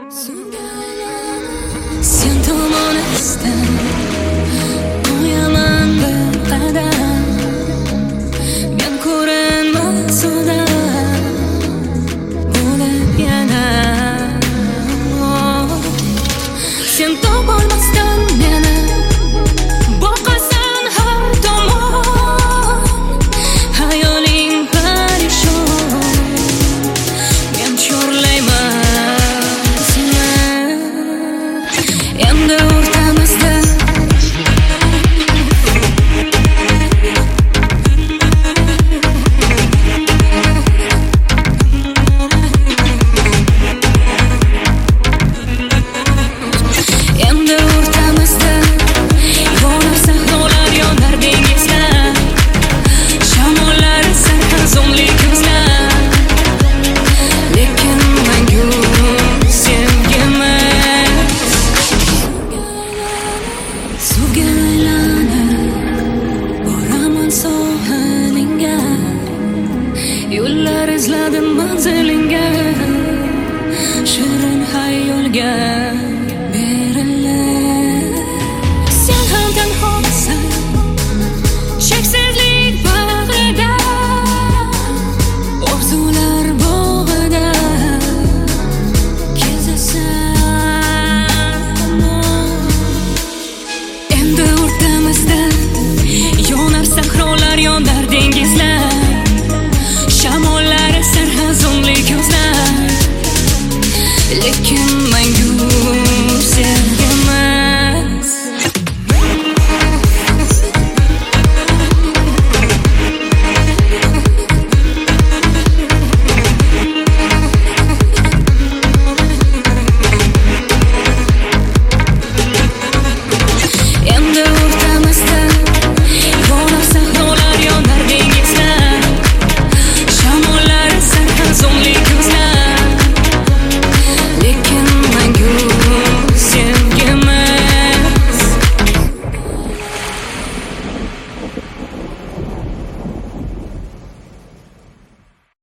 Sen tomon istan qo'yaman bir qadam, men ko'rinmas odam bo'lib yana. Sen topolmasdan meni boqasan har tomon, hayoling parishon, men chorlayman seni. Endi o'rtamizda yonar sahrolar, yonar dengizlar, shamollar sarg'azonli ko'zlar, lekin mangu sevgimas. Suvga aylanib boraman sohilingga, yo'llar izladim manzilingga, shirin xayolga berilib. Sen ham tanhosan cheksizlik bag'rida, orzular bog'ida kezasan. Endi o'rtamizda yonar sahrolar, yonar dengizlar, shamollar sarg'azonli ko'zlar, lekin mangu